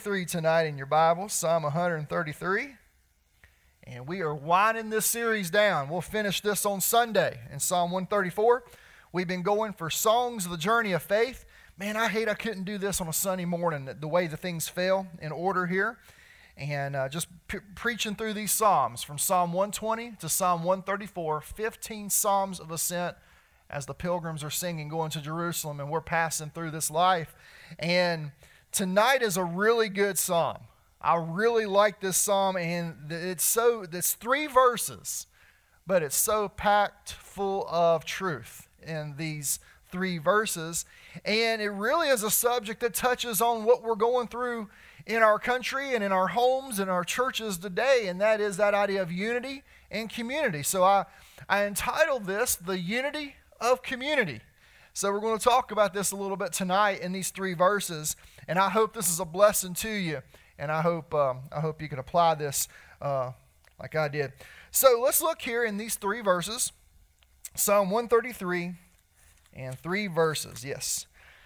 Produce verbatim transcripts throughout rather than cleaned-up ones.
Three tonight in your Bible, Psalm one thirty-three. And we are winding this series down. We'll finish this on Sunday in Psalm one thirty-four. We've been going for Songs of the Journey of Faith. Man, I hate I couldn't do this on a Sunday morning, the way the things fell in order here. And uh, just p- preaching through these Psalms from Psalm one twenty to Psalm one thirty-four, fifteen Psalms of Ascent as the pilgrims are singing, going to Jerusalem, and we're passing through this life. And tonight is a really good psalm. I really like this psalm, and it's so, it's three verses, but it's so packed full of truth in these three verses. And it really is a subject that touches on what we're going through in our country and in our homes and our churches today, and that is that idea of unity and community. So I, I entitled this, The Unity of Community. So we're going to talk about this a little bit tonight in these three verses, and I hope this is a blessing to you, and I hope um, I hope you can apply this uh, like I did. So let's look here in these three verses, Psalm one thirty-three and three verses. Yes.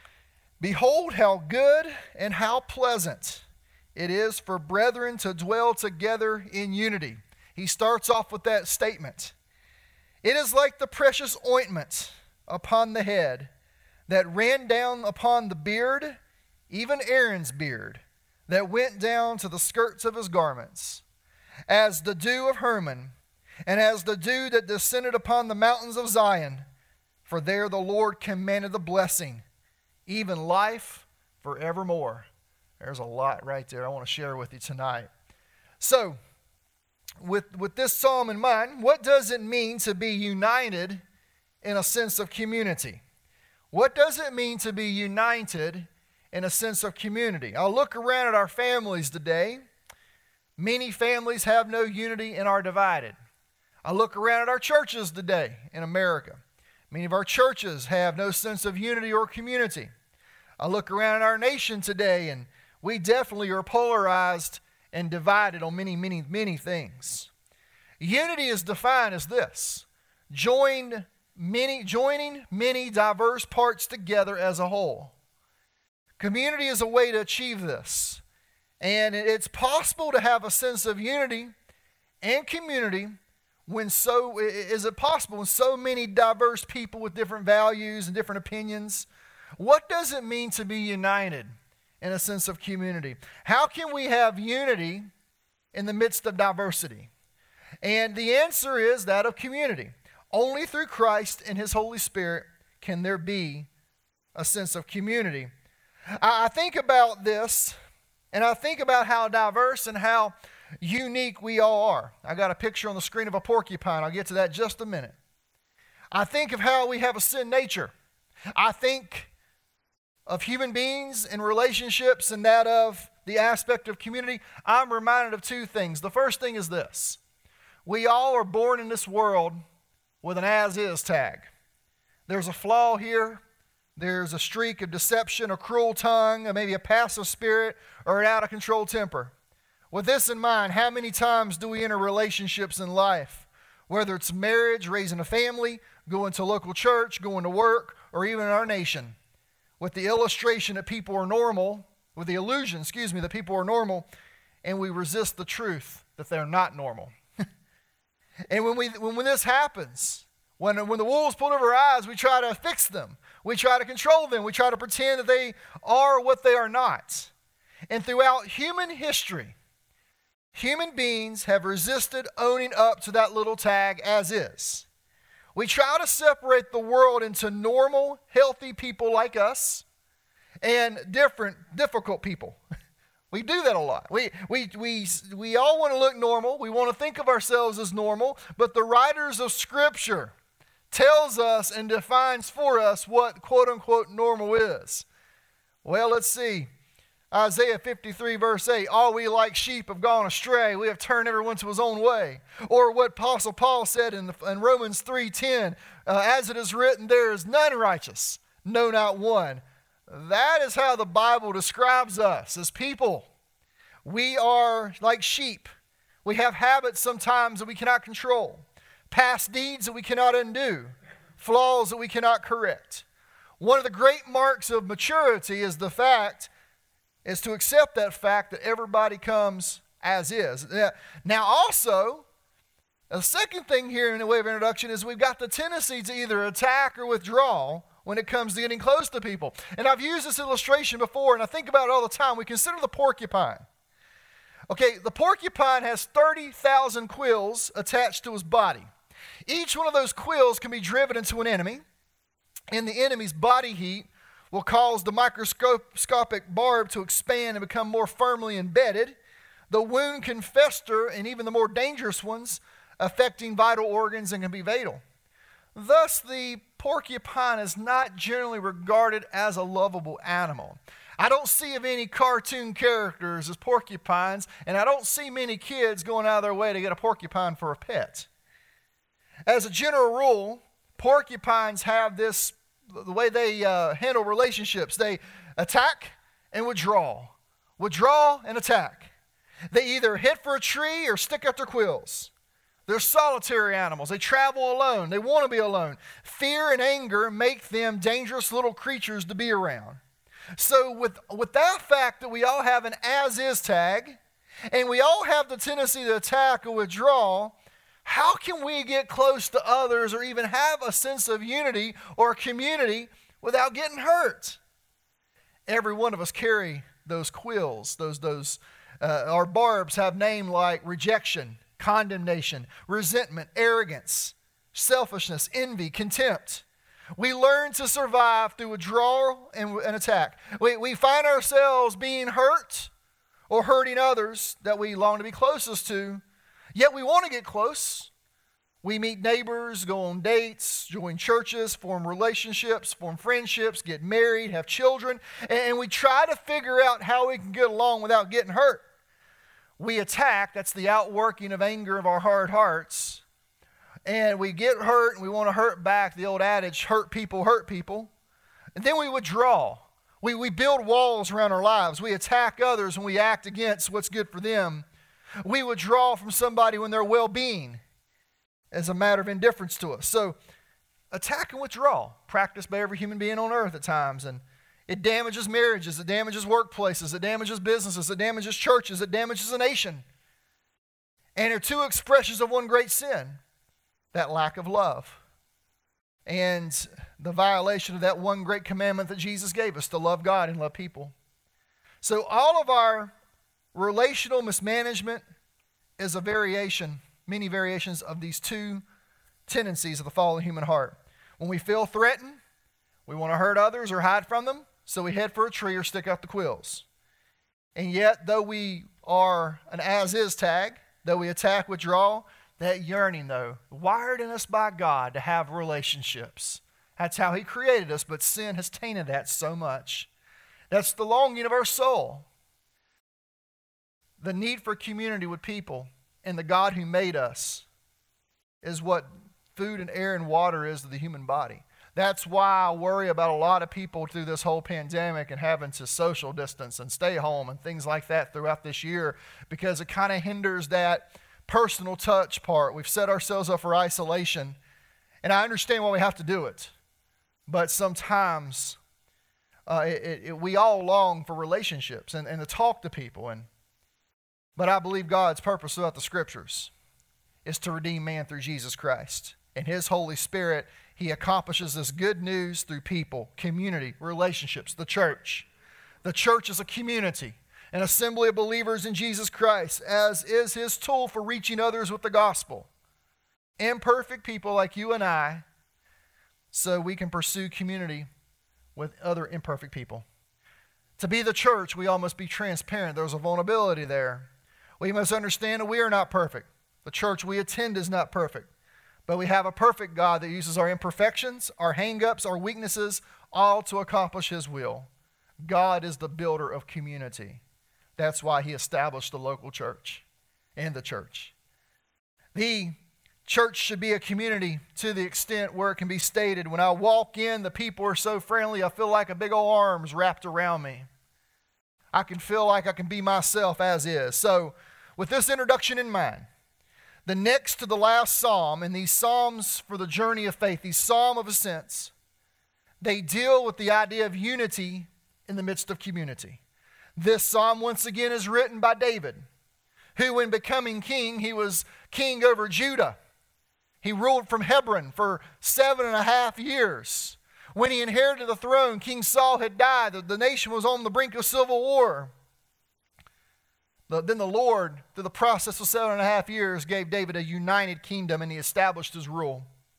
Behold how good and how pleasant it is for brethren to dwell together in unity. He starts off with that statement. It is like the precious ointment upon the head that ran down upon the beard, even Aaron's beard, that went down to the skirts of his garments, as the dew of Hermon, and as the dew that descended upon the mountains of Zion. For there the Lord commanded the blessing, even life forevermore. There's a lot right there I want to share with you tonight. So, with, with this psalm in mind, what does it mean to be united in a sense of community? What does it mean to be united in a sense of community? I'll look around at our families today. Many families have no unity and are divided. I look around at our churches today in America. Many of our churches have no sense of unity or community. I look around at our nation today, and we definitely are polarized and divided on many, many, many things. Unity is defined as this: joined Many, joining many diverse parts together as a whole. Community is a way to achieve this. And it's possible to have a sense of unity and community when so, is it possible when so many diverse people with different values and different opinions? What does it mean to be united in a sense of community? How can we have unity in the midst of diversity? And the answer is that of community. Only through Christ and His Holy Spirit can there be a sense of community. I think about this, and I think about how diverse and how unique we all are. I got a picture on the screen of a porcupine. I'll get to that in just a minute. I think of how we have a sin nature. I think of human beings and relationships and that of the aspect of community. I'm reminded of two things. The first thing is this: we all are born in this world with an as-is tag. There's a flaw here. There's a streak of deception, a cruel tongue, or maybe a passive spirit, or an out-of-control temper. With this in mind, how many times do we enter relationships in life, whether it's marriage, raising a family, going to local church, going to work, or even in our nation, with the illustration that people are normal, with the illusion, excuse me, that people are normal, and we resist the truth that they're not normal. And when we when, when this happens, when, when the wool's pulled over our eyes, we try to fix them. We try to control them. We try to pretend that they are what they are not. And throughout human history, human beings have resisted owning up to that little tag as is. We try to separate the world into normal, healthy people like us and different, difficult people. We do that a lot. We, we, we, we all want to look normal. We want to think of ourselves as normal. But the writers of Scripture tells us and defines for us what quote-unquote normal is. Well, let's see. Isaiah fifty-three verse eight, all we like sheep have gone astray. We have turned everyone to his own way. Or what Apostle Paul said in, the, in Romans three ten, uh, as it is written, there is none righteous, no, not one. That is how the Bible describes us as people. We are like sheep. We have habits sometimes that we cannot control, past deeds that we cannot undo, flaws that we cannot correct. One of the great marks of maturity is the fact is to accept that fact that everybody comes as is. Now also, the second thing here in the way of introduction is we've got the tendency to either attack or withdraw when it comes to getting close to people. And I've used this illustration before, and I think about it all the time. We consider the porcupine. Okay, the porcupine has thirty thousand quills attached to his body. Each one of those quills can be driven into an enemy, and the enemy's body heat will cause the microscopic barb to expand and become more firmly embedded. The wound can fester, and even the more dangerous ones, affecting vital organs and can be fatal. Thus, the porcupine is not generally regarded as a lovable animal. I don't see of any cartoon characters as porcupines, and I don't see many kids going out of their way to get a porcupine for a pet. As a general rule, porcupines have this, the way they uh, handle relationships. They attack and withdraw. Withdraw and attack. They either hit for a tree or stick out their quills. They're solitary animals. They travel alone. They want to be alone. Fear and anger make them dangerous little creatures to be around. So with, with that fact that we all have an as-is tag, and we all have the tendency to attack or withdraw, how can we get close to others or even have a sense of unity or community without getting hurt? Every one of us carry those quills. Those, those, uh, our barbs have names like rejection, condemnation, resentment, arrogance, selfishness, envy, contempt. We learn to survive through withdrawal and, and attack. We, we find ourselves being hurt or hurting others that we long to be closest to, yet we want to get close. We meet neighbors, go on dates, join churches, form relationships, form friendships, get married, have children, and we try to figure out how we can get along without getting hurt. We attack, that's the outworking of anger of our hard hearts, and we get hurt and we want to hurt back, the old adage, hurt people, hurt people. And then we withdraw. We, we build walls around our lives. We attack others when we act against what's good for them. We withdraw from somebody when their well-being is a matter of indifference to us. So attack and withdraw, practiced by every human being on earth at times, and it damages marriages, it damages workplaces, it damages businesses, it damages churches, it damages a nation. And they're two expressions of one great sin, that lack of love. And the violation of that one great commandment that Jesus gave us, to love God and love people. So all of our relational mismanagement is a variation, many variations of these two tendencies of the fallen human heart. When we feel threatened, we want to hurt others or hide from them, so we head for a tree or stick out the quills. And yet, though we are an as-is tag, though we attack, withdraw, that yearning, though, wired in us by God to have relationships. That's how He created us, but sin has tainted that so much. That's the longing of our soul. The need for community with people and the God who made us is what food and air and water is to the human body. That's why I worry about a lot of people through this whole pandemic and having to social distance and stay home and things like that throughout this year, because it kind of hinders that personal touch part. We've set ourselves up for isolation, and I understand why we have to do it. But sometimes uh, it, it, we all long for relationships and, and to talk to people. And But I believe God's purpose throughout the Scriptures is to redeem man through Jesus Christ. And His Holy Spirit, He accomplishes this good news through people, community, relationships, the church. The church is a community, an assembly of believers in Jesus Christ, as is His tool for reaching others with the gospel. Imperfect people like you and I, so we can pursue community with other imperfect people. To be the church, we all must be transparent. There's a vulnerability there. We must understand that we are not perfect. The church we attend is not perfect. But we have a perfect God that uses our imperfections, our hang-ups, our weaknesses, all to accomplish His will. God is the builder of community. That's why He established the local church and the church. The church should be a community to the extent where it can be stated, when I walk in, the people are so friendly, I feel like a big old arms wrapped around me. I can feel like I can be myself as is. So, with this introduction in mind, the next to the last psalm, and these psalms for the journey of faith, these psalm of ascents, they deal with the idea of unity in the midst of community. This psalm once again is written by David, who when becoming king, he was king over Judah. He ruled from Hebron for seven and a half years. When he inherited the throne, King Saul had died. The, the nation was on the brink of civil war. The, then the Lord, through the process of seven and a half years, gave David a united kingdom, and he established his rule.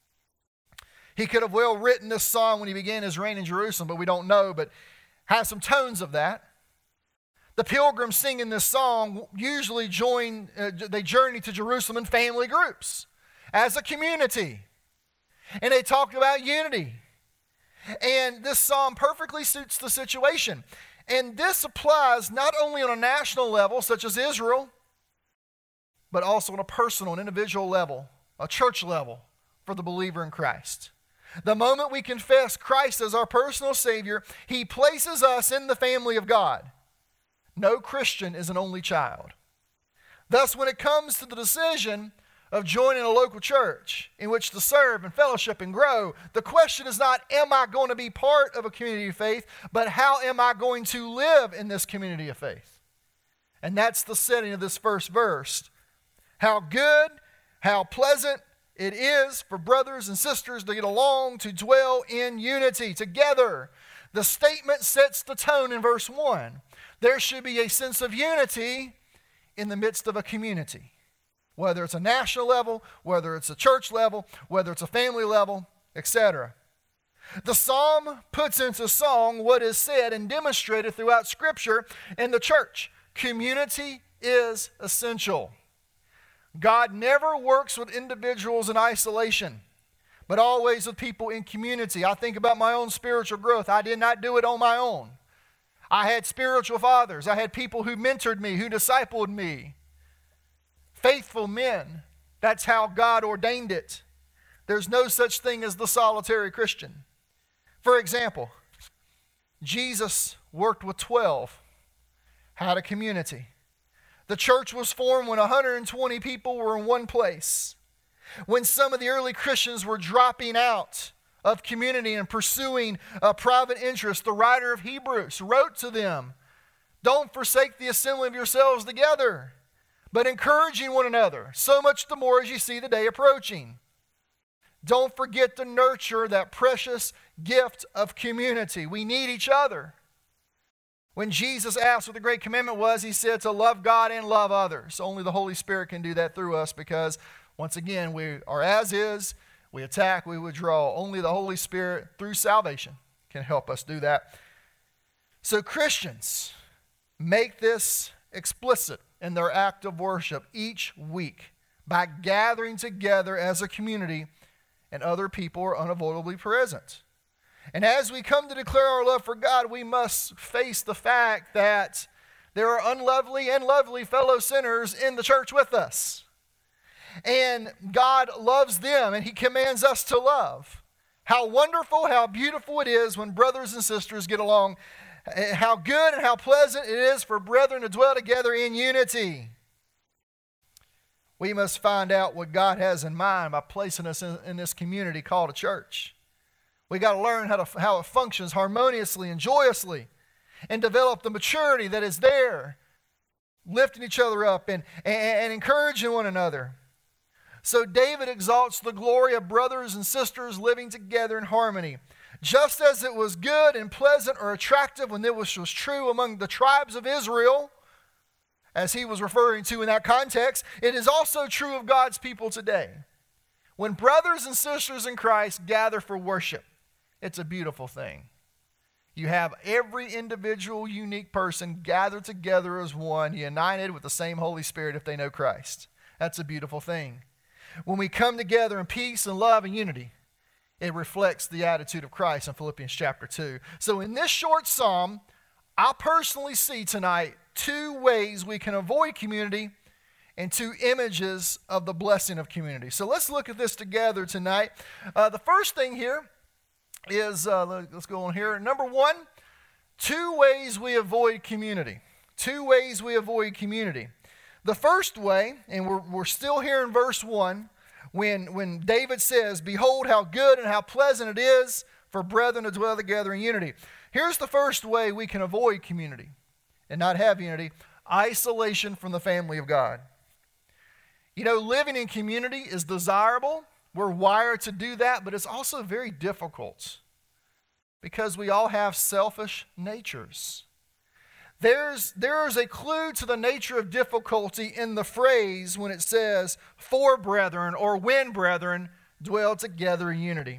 He could have well written this psalm when he began his reign in Jerusalem, but we don't know, but has some tones of that. The pilgrims singing this song usually join, uh, they journey to Jerusalem in family groups as a community. And they talked about unity. And this psalm perfectly suits the situation. And this applies not only on a national level, such as Israel, but also on a personal and individual level, a church level for the believer in Christ. The moment we confess Christ as our personal Savior, He places us in the family of God. No Christian is an only child. Thus, when it comes to the decision of joining a local church in which to serve and fellowship and grow, the question is not, am I going to be part of a community of faith, but how am I going to live in this community of faith? And that's the setting of this first verse. How good, how pleasant it is for brothers and sisters to get along, to dwell in unity together. The statement sets the tone in verse one. There should be a sense of unity in the midst of a community. Whether it's a national level, whether it's a church level, whether it's a family level, et cetera. The psalm puts into song what is said and demonstrated throughout Scripture in the church. Community is essential. God never works with individuals in isolation, but always with people in community. I think about my own spiritual growth. I did not do it on my own. I had spiritual fathers. I had people who mentored me, who discipled me. Faithful men. That's how God ordained it. There's no such thing as the solitary Christian. For example, Jesus worked with twelve, had a community. The church was formed when one hundred twenty people were in one place. When some of the early Christians were dropping out of community and pursuing a private interest, the writer of Hebrews wrote to them, "Don't forsake the assembling of yourselves together, but encouraging one another, so much the more as you see the day approaching." Don't forget to nurture that precious gift of community. We need each other. When Jesus asked what the great commandment was, He said to love God and love others. Only the Holy Spirit can do that through us because, once again, we are as is. We attack, we withdraw. Only the Holy Spirit, through salvation, can help us do that. So Christians make this explicit in their act of worship each week by gathering together as a community, and other people are unavoidably present. And as we come to declare our love for God, we must face the fact that there are unlovely and lovely fellow sinners in the church with us. And God loves them, and He commands us to love. How wonderful, how beautiful it is when brothers and sisters get along. How good and how pleasant it is for brethren to dwell together in unity. We must find out what God has in mind by placing us in, in this community called a church. We got to learn how to how it functions harmoniously and joyously, and develop the maturity that is there, lifting each other up and, and, and encouraging one another. So David exalts the glory of brothers and sisters living together in harmony. Just as it was good and pleasant or attractive when it was, was true among the tribes of Israel, as he was referring to in that context, it is also true of God's people today. When brothers and sisters in Christ gather for worship, it's a beautiful thing. You have every individual, unique person gathered together as one, united with the same Holy Spirit if they know Christ. That's a beautiful thing. When we come together in peace and love and unity, it reflects the attitude of Christ in Philippians chapter two. So in this short psalm, I personally see tonight two ways we can avoid community and two images of the blessing of community. So let's look at this together tonight. Uh, the first thing here is, uh, let's go on here. Number one, two ways we avoid community. Two ways we avoid community. The first way, and we're, we're still here in verse one, when, when David says, "Behold how good and how pleasant it is for brethren to dwell together in unity." Here's the first way we can avoid community, and not have unity, isolation from the family of God. You know, living in community is desirable. We're wired to do that, but it's also very difficult because we all have selfish natures. There's, there's a clue to the nature of difficulty in the phrase when it says, for brethren, or when brethren dwell together in unity.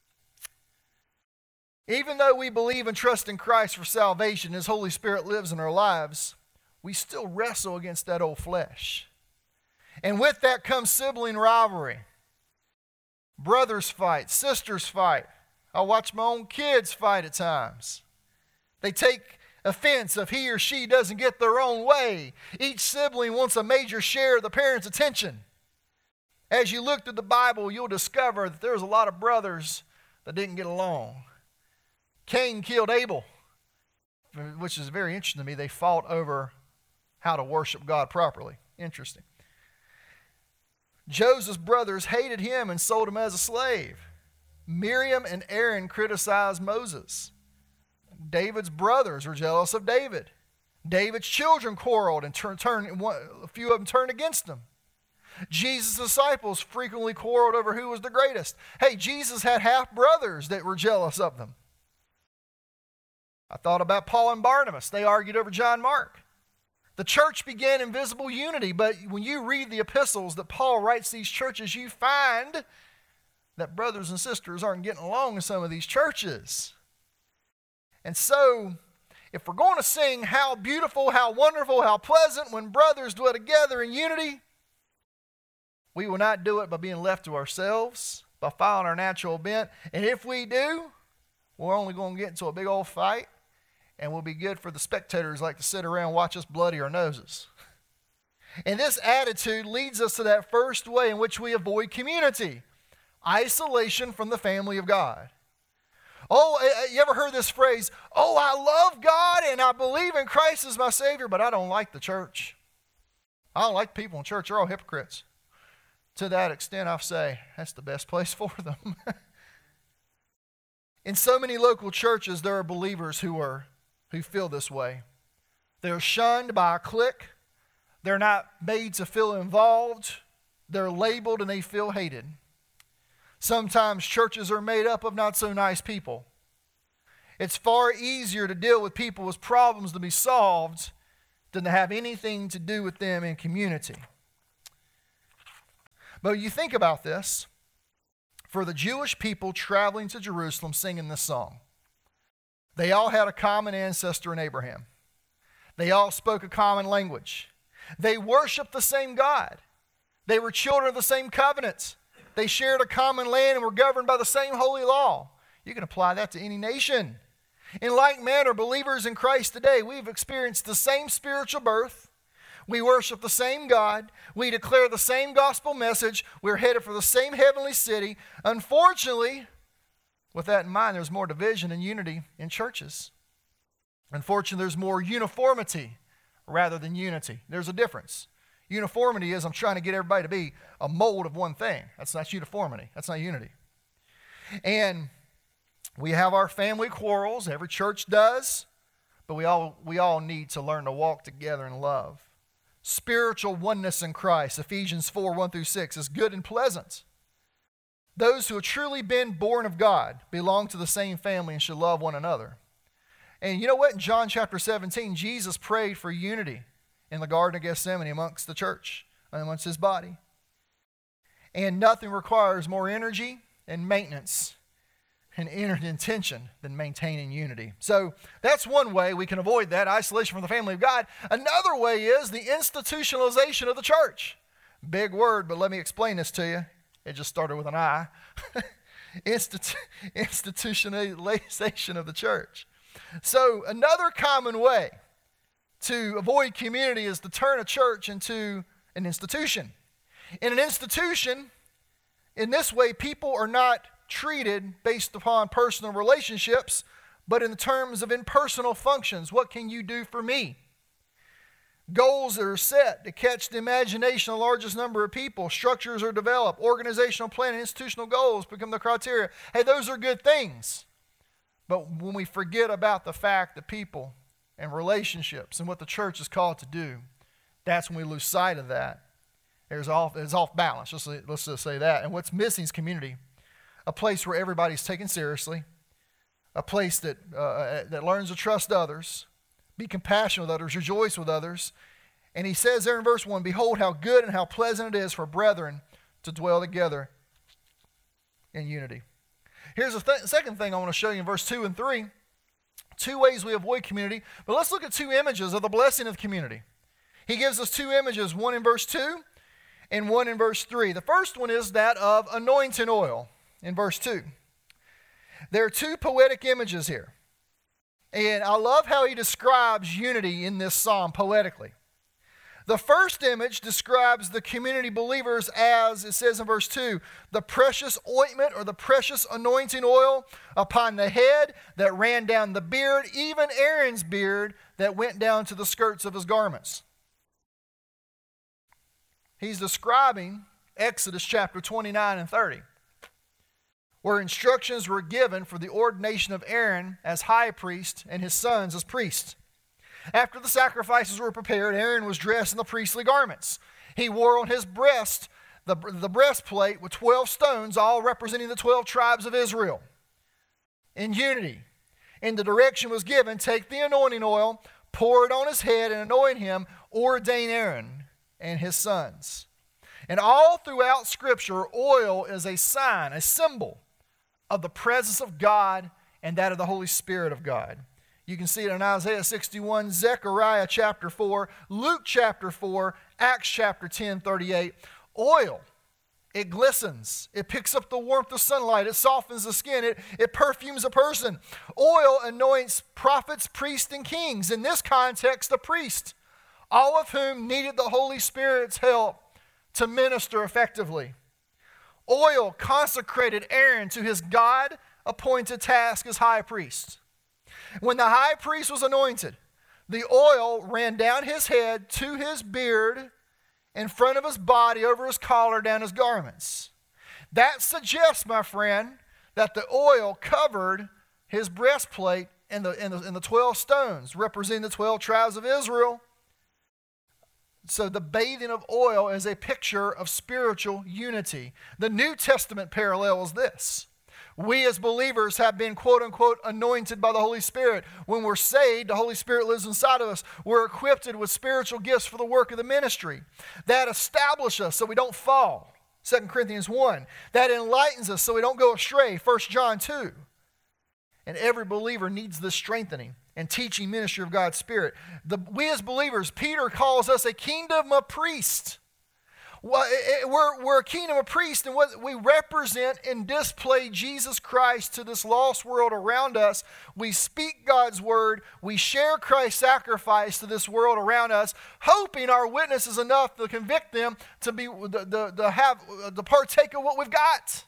Even though we believe and trust in Christ for salvation, His Holy Spirit lives in our lives, we still wrestle against that old flesh. And with that comes sibling rivalry. Brothers fight, sisters fight. I watch my own kids fight at times. They take offense if he or she doesn't get their own way. Each sibling wants a major share of the parent's attention. As you look through the Bible, you'll discover that there's a lot of brothers that didn't get along. Cain killed Abel, which is very interesting to me. They fought over how to worship God properly. Interesting. Joseph's brothers hated him and sold him as a slave. Miriam and Aaron criticized Moses. David's brothers were jealous of David. David's children quarreled and turn, turn, a few of them turned against him. Jesus' disciples frequently quarreled over who was the greatest. Hey, Jesus had half-brothers that were jealous of them. I thought about Paul and Barnabas. They argued over John Mark. The church began in visible unity, but when you read the epistles that Paul writes these churches, you find that brothers and sisters aren't getting along in some of these churches. And so, if we're going to sing how beautiful, how wonderful, how pleasant when brothers dwell together in unity, we will not do it by being left to ourselves, by following our natural bent. And if we do, we're only going to get into a big old fight, and we'll be good for the spectators like to sit around and watch us bloody our noses. And this attitude leads us to that first way in which we avoid community: isolation from the family of God. Oh, you ever heard this phrase, oh, I love God and I believe in Christ as my Savior, but I don't like the church. I don't like people in church. They're all hypocrites. To that extent, I say, that's the best place for them. In so many local churches, there are believers who are who feel this way. They're shunned by a clique. They're not made to feel involved. They're labeled and they feel hated. Sometimes churches are made up of not so nice people. It's far easier to deal with people with problems to be solved than to have anything to do with them in community. But you think about this. For the Jewish people traveling to Jerusalem singing this song, they all had a common ancestor in Abraham. They all spoke a common language. They worshiped the same God. They were children of the same covenants. They shared a common land and were governed by the same holy law. You can apply that to any nation. In like manner, believers in Christ today, we've experienced the same spiritual birth. We worship the same God. We declare the same gospel message. We're headed for the same heavenly city. Unfortunately, with that in mind, there's more division and unity in churches. Unfortunately, there's more uniformity rather than unity. There's a difference. Uniformity is I'm trying to get everybody to be a mold of one thing. That's not uniformity. That's not unity. And we have our family quarrels. Every church does. But we all, we all need to learn to walk together in love. Spiritual oneness in Christ, Ephesians four, one through six, is good and pleasant. Those who have truly been born of God belong to the same family and should love one another. And you know what? In John chapter seventeen, Jesus prayed for unity in the Garden of Gethsemane amongst the church, amongst his body. And nothing requires more energy and maintenance and intention than maintaining unity. So that's one way we can avoid that, isolation from the family of God. Another way is the institutionalization of the church. Big word, but let me explain this to you. It just started with an I. Institu- institutionalization of the church. So another common way to avoid community is to turn a church into an institution. In an institution, in this way, people are not treated based upon personal relationships, but in terms of impersonal functions. What can you do for me? Goals are set to catch the imagination of the largest number of people. Structures are developed. Organizational planning, institutional goals become the criteria. Hey, those are good things. But when we forget about the fact that people and relationships and what the church is called to do, that's when we lose sight of that. It's off, it's off balance. Let's, let's just say that. And what's missing is community, a place where everybody's taken seriously, a place that, uh, that learns to trust others, be compassionate with others, rejoice with others. And he says there in verse one, behold how good and how pleasant it is for brethren to dwell together in unity. Here's the th- second thing I want to show you in verse two and three. Two ways we avoid community. But let's look at two images of the blessing of community. He gives us two images, one in verse two and one in verse three. The first one is that of anointing oil in verse two. There are two poetic images here. And I love how he describes unity in this psalm poetically. The first image describes the community believers as, it says in verse two, the precious ointment or the precious anointing oil upon the head that ran down the beard, even Aaron's beard that went down to the skirts of his garments. He's describing Exodus chapter twenty-nine and thirty, where instructions were given for the ordination of Aaron as high priest and his sons as priests. After the sacrifices were prepared, Aaron was dressed in the priestly garments. He wore on his breast the, the breastplate with twelve stones, all representing the twelve tribes of Israel. In unity. And the direction was given, take the anointing oil, pour it on his head and anoint him, ordain Aaron and his sons. And all throughout Scripture, oil is a sign, a symbol of the presence of God and that of the Holy Spirit of God. You can see it in Isaiah sixty-one, Zechariah chapter four, Luke chapter four, Acts chapter ten, thirty-eight. Oil, it glistens. It picks up the warmth of sunlight. It softens the skin. It, it perfumes a person. Oil anoints prophets, priests, and kings. In this context, a priest, all of whom needed the Holy Spirit's help to minister effectively. Oil consecrated Aaron to his God-appointed task as high priest. When the high priest was anointed, the oil ran down his head to his beard, in front of his body, over his collar, down his garments. That suggests, my friend, that the oil covered his breastplate and the, and the, and the twelve stones, representing the twelve tribes of Israel. So the bathing of oil is a picture of spiritual unity. The New Testament parallel is this. We as believers have been, quote unquote, anointed by the Holy Spirit. When we're saved, the Holy Spirit lives inside of us. We're equipped with spiritual gifts for the work of the ministry. That establish us so we don't fall, Second Corinthians one. That enlightens us so we don't go astray, First John two. And every believer needs this strengthening and teaching ministry of God's Spirit. The, we as believers, Peter calls us a kingdom of priests. Well, it, we're, we're a kingdom of priests, and what we represent and display Jesus Christ to this lost world around us. We speak God's word. We share Christ's sacrifice to this world around us, hoping our witness is enough to convict them to be to, to have to partake of what we've got.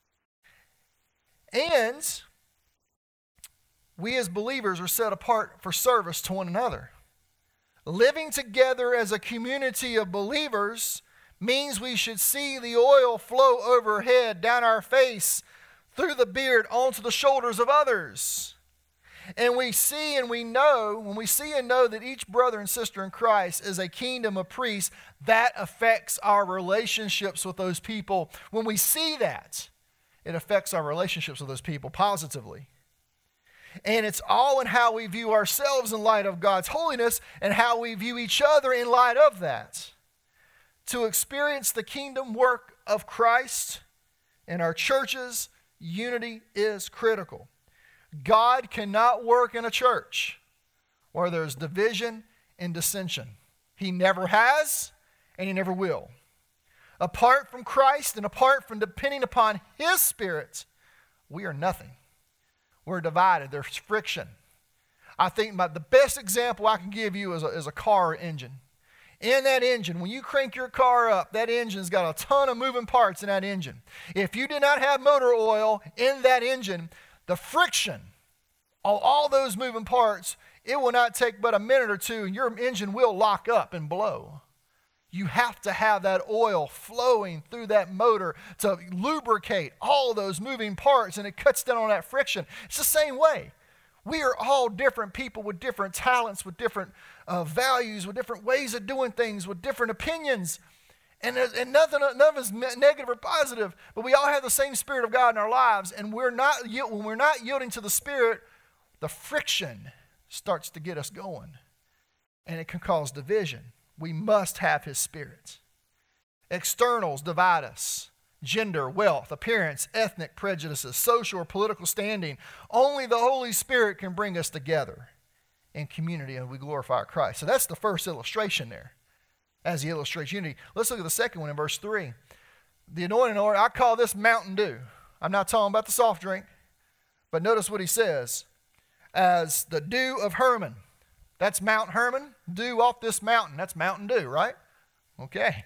And we as believers are set apart for service to one another. Living together as a community of believers means we should see the oil flow overhead, down our face, through the beard, onto the shoulders of others. And we see and we know, when we see and know that each brother and sister in Christ is a kingdom of priests, that affects our relationships with those people. When we see that, it affects our relationships with those people positively. And it's all in how we view ourselves in light of God's holiness and how we view each other in light of that. To experience the kingdom work of Christ in our churches, unity is critical. God cannot work in a church where there's division and dissension. He never has, and he never will. Apart from Christ and apart from depending upon his Spirit, we are nothing. We're divided. There's friction. I think my, the best example I can give you is a, is a car engine. In that engine, when you crank your car up, that engine's got a ton of moving parts in that engine. If you did not have motor oil in that engine, the friction on all those moving parts, it will not take but a minute or two, and your engine will lock up and blow. You have to have that oil flowing through that motor to lubricate all those moving parts, and it cuts down on that friction. It's the same way. We are all different people with different talents, with different uh, values, with different ways of doing things, with different opinions. And, and nothing, none of us negative or positive, but we all have the same Spirit of God in our lives. And we're not, when we're not yielding to the Spirit, the friction starts to get us going. And it can cause division. We must have His Spirit. Externals divide us. Gender, wealth, appearance, ethnic prejudices, social or political standing. Only the Holy Spirit can bring us together in community, and we glorify Christ. So that's the first illustration there, as He illustrates unity. Let's look at the second one in verse three. The anointing oil, I call this Mountain Dew. I'm not talking about the soft drink, but notice what he says. As the dew of Hermon. That's Mount Hermon. Dew off this mountain. That's Mountain Dew, right? Okay.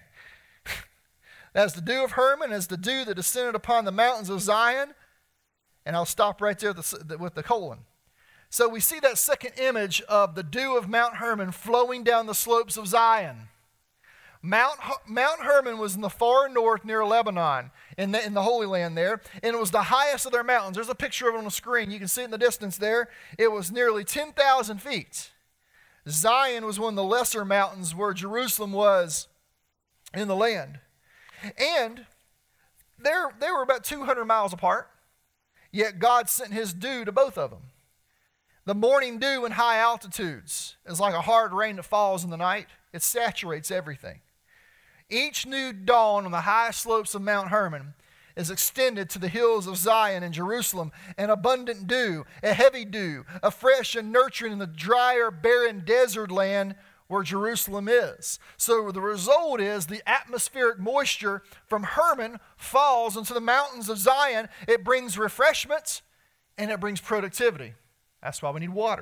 As the dew of Hermon, as the dew that descended upon the mountains of Zion. And I'll stop right there with the, with the colon. So we see that second image of the dew of Mount Hermon flowing down the slopes of Zion. Mount, Mount Hermon was in the far north near Lebanon, in the, in the Holy Land there, and it was the highest of their mountains. There's a picture of it on the screen. You can see it in the distance there. It was nearly ten thousand feet. Zion was one of the lesser mountains where Jerusalem was in the land. And they're, they were about two hundred miles apart, yet God sent His dew to both of them. The morning dew in high altitudes is like a hard rain that falls in the night. It saturates everything. Each new dawn on the high slopes of Mount Hermon is extended to the hills of Zion and Jerusalem, an abundant dew, a heavy dew, a fresh and nurturing in the drier, barren desert land where Jerusalem is. So the result is the atmospheric moisture from Hermon falls into the mountains of Zion. It brings refreshment and it brings productivity. That's why we need water.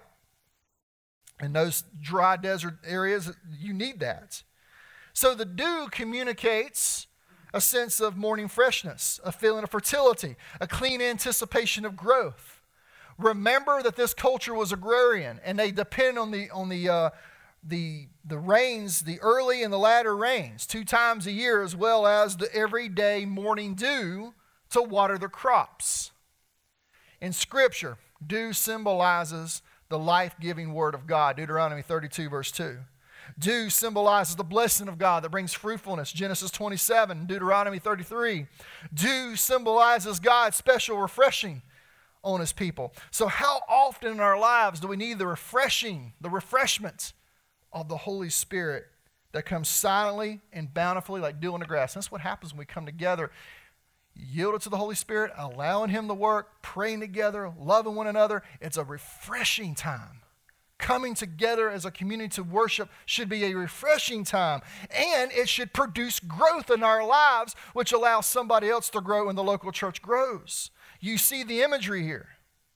In those dry desert areas, you need that. So the dew communicates a sense of morning freshness, a feeling of fertility, a clean anticipation of growth. Remember that this culture was agrarian, and they depend on the on the uh, the the rains, the early and the latter rains, two times a year, as well as the everyday morning dew to water their crops. In Scripture, dew symbolizes the life-giving Word of God, Deuteronomy thirty-two, verse two. Dew symbolizes the blessing of God that brings fruitfulness, Genesis twenty-seven, Deuteronomy thirty-three. Dew symbolizes God's special refreshing on His people. So how often in our lives do we need the refreshing, the refreshment of the Holy Spirit that comes silently and bountifully like dew on the grass? That's what happens when we come together, yielded to the Holy Spirit, allowing Him to work, praying together, loving one another. It's a refreshing time. Coming together as a community to worship should be a refreshing time, and it should produce growth in our lives, which allows somebody else to grow and the local church grows. You see the imagery here.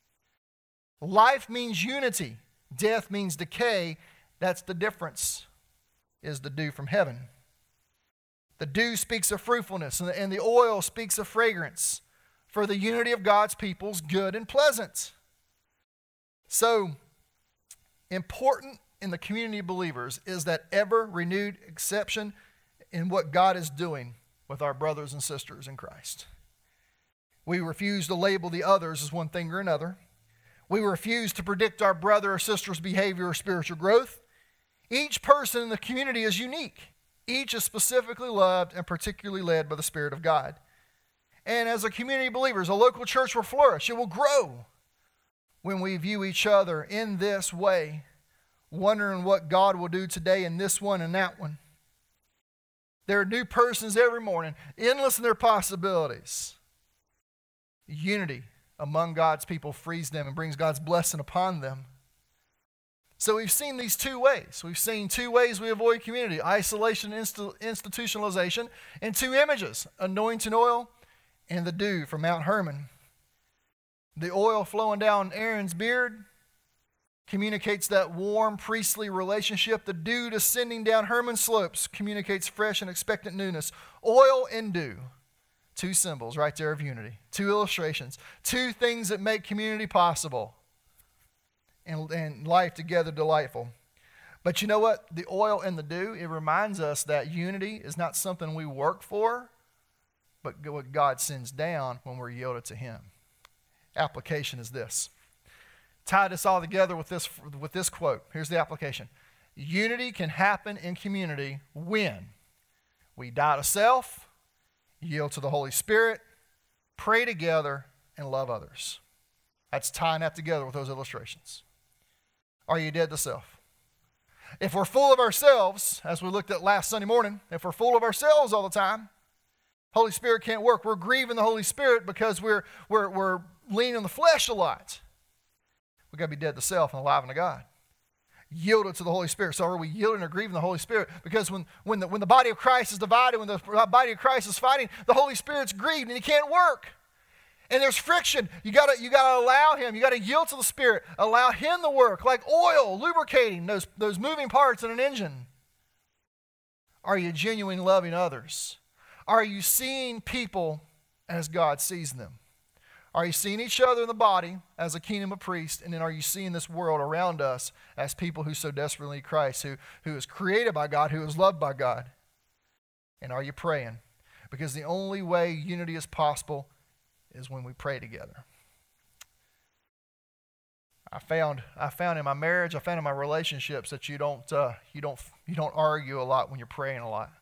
Life means unity. Death means decay. That's the difference, is the dew from heaven. The dew speaks of fruitfulness, and the, and the oil speaks of fragrance, for the unity of God's people's good and pleasant. So, important in the community of believers is that ever renewed exception in what God is doing with our brothers and sisters in Christ. We refuse to label the others as one thing or another. We refuse to predict our brother or sister's behavior or spiritual growth. Each person in the community is unique. Each is specifically loved and particularly led by the Spirit of God. And as a community of believers, a local church will flourish. It will grow when we view each other in this way, wondering what God will do today in this one and that one. There are new persons every morning, endless in their possibilities. Unity among God's people frees them and brings God's blessing upon them. So we've seen these two ways. We've seen two ways we avoid community: isolation and institutionalization, and two images: anointing oil and the dew from Mount Hermon. The oil flowing down Aaron's beard communicates that warm priestly relationship. The dew descending down Hermon's slopes communicates fresh and expectant newness. Oil and dew, two symbols right there of unity, two illustrations, two things that make community possible and, and life together delightful. But you know what? The oil and the dew, it reminds us that unity is not something we work for, but what God sends down when we're yielded to Him. Application is this. tie this all together with this, with this quote. Here's the application. Unity can happen in community when we die to self, yield to the Holy Spirit, pray together, and love others. That's tying that together with those illustrations. Are you dead to self? If we're full of ourselves, as we looked at last Sunday morning, if we're full of ourselves all the time, Holy Spirit can't work. We're grieving the Holy Spirit because we're, we're, we're leaning on the flesh a lot. We've got to be dead to self and alive unto God. Yielded to the Holy Spirit. So are we yielding or grieving the Holy Spirit? Because when, when, the, when the body of Christ is divided, when the body of Christ is fighting, the Holy Spirit's grieved and he can't work. And there's friction. You gotta, you gotta allow him. You gotta yield to the Spirit. Allow him to work, like oil, lubricating those, those moving parts in an engine. Are you genuinely loving others? Are you seeing people as God sees them? Are you seeing each other in the body as a kingdom of priests? And then are you seeing this world around us as people who so desperately need Christ, who, who is created by God, who is loved by God? And are you praying? Because the only way unity is possible is when we pray together. I found I found in my marriage, I found in my relationships that you don't uh, you don't you don't argue a lot when you're praying a lot.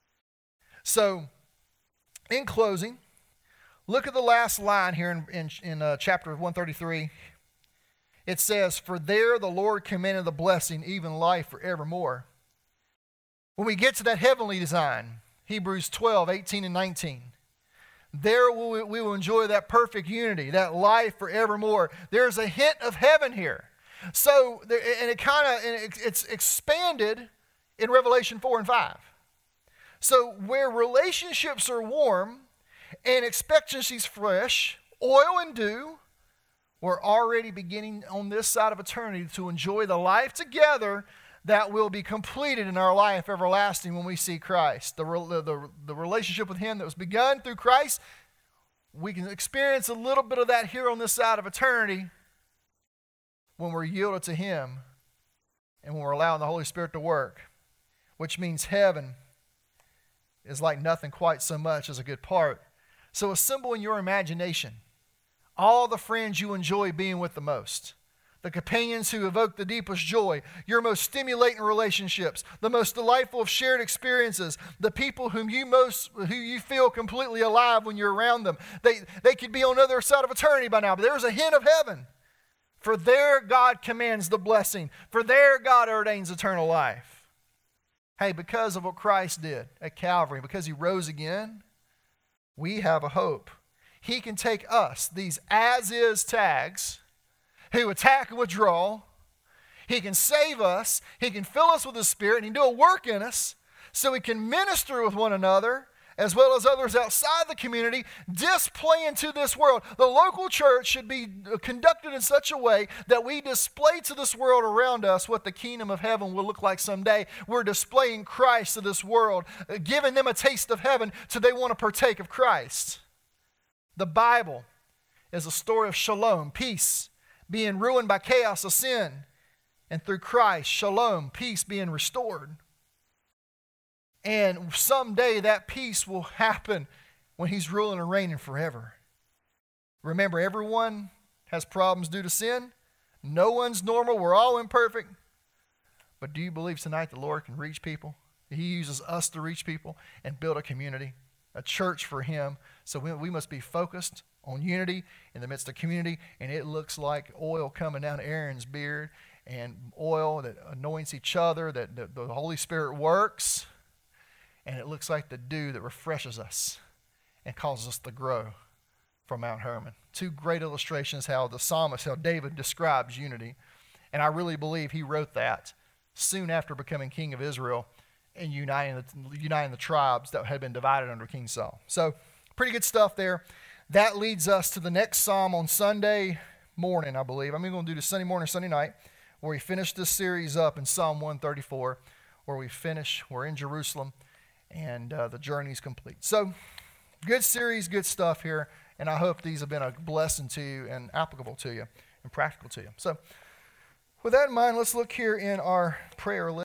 So, in closing, look at the last line here in, in, in uh, chapter one thirty-three. It says, "For there the Lord commanded the blessing, even life forevermore." When we get to that heavenly design, Hebrews twelve, eighteen and nineteen, there we, we will enjoy that perfect unity, that life forevermore. There's a hint of heaven here. So, there, and it kind of, it, it's expanded in Revelation four and five. So where relationships are warm and expectancies fresh, oil and dew, we're already beginning on this side of eternity to enjoy the life together that will be completed in our life everlasting when we see Christ. The, the, the relationship with him that was begun through Christ, we can experience a little bit of that here on this side of eternity when we're yielded to him and when we're allowing the Holy Spirit to work, which means heaven is like nothing quite so much as a good part. So assemble in your imagination all the friends you enjoy being with the most, the companions who evoke the deepest joy, your most stimulating relationships, the most delightful of shared experiences, the people whom you most, who you feel completely alive when you're around them. They, they could be on the other side of eternity by now, but there's a hint of heaven. For there God commands the blessing. For there God ordains eternal life. Hey, because of what Christ did at Calvary, because he rose again, we have a hope. He can take us, these as-is tags, who attack and withdraw. He can save us. He can fill us with his Spirit, and he can do a work in us so we can minister with one another as well as others outside the community, display into this world. The local church should be conducted in such a way that we display to this world around us what the kingdom of heaven will look like someday. We're displaying Christ to this world, giving them a taste of heaven so they want to partake of Christ. The Bible is a story of shalom, peace, being ruined by chaos of sin, and through Christ, shalom, peace being restored. And someday that peace will happen when he's ruling and reigning forever. Remember, everyone has problems due to sin. No one's normal. We're all imperfect. But do you believe tonight the Lord can reach people? He uses us to reach people and build a community, a church for him. So we, we must be focused on unity in the midst of community. And it looks like oil coming down Aaron's beard, and oil that anoints each other, that, that the Holy Spirit works. And it looks like the dew that refreshes us and causes us to grow from Mount Hermon. Two great illustrations how the psalmist, how David describes unity. And I really believe he wrote that soon after becoming king of Israel and uniting the, uniting the tribes that had been divided under King Saul. So pretty good stuff there. That leads us to the next psalm on Sunday morning, I believe. I'm going to do the Sunday morning, Sunday night, where we finish this series up in Psalm one thirty-four, where we finish, we're in Jerusalem, and uh, the journey's complete. So, good series, good stuff here, and I hope these have been a blessing to you and applicable to you and practical to you. So, with that in mind, let's look here in our prayer list.